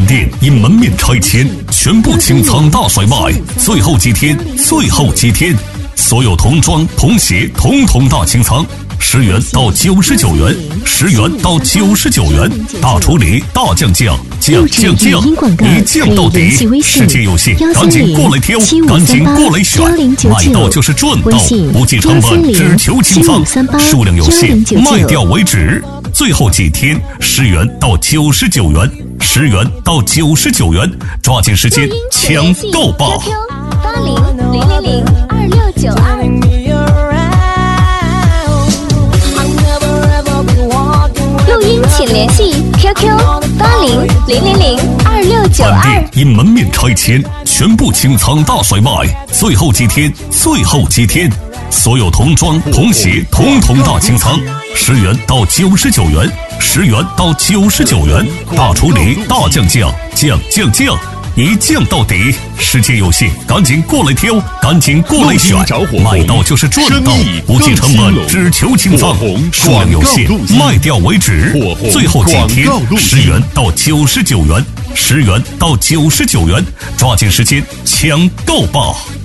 店因门面拆迁，全部清仓大甩卖，最后几天，所有童装、童鞋统统大清仓，10元到99元，10元到99元，大处理，大降价，降，一降到底。时间有限，赶紧过来挑，赶紧过来选，买到就是赚到，不计成本，只求清仓，数量有限，卖掉为止。最后几天，10元到99元，10元到99元，抓紧时间抢购吧！8000026922。录音请联系 QQ8000026922。本店因门面拆迁，全部清仓大甩卖，最后几天，所有童装、童鞋统统大清仓，10元到99元，10元到99元，大处理，大降价，降，一降到底。时间有限，赶紧过来挑，赶紧过来选，买到就是赚到，不计成本，只求清仓，数量有限，卖掉为止。最后几天，10元到99元，10元到99元，抓紧时间抢购吧！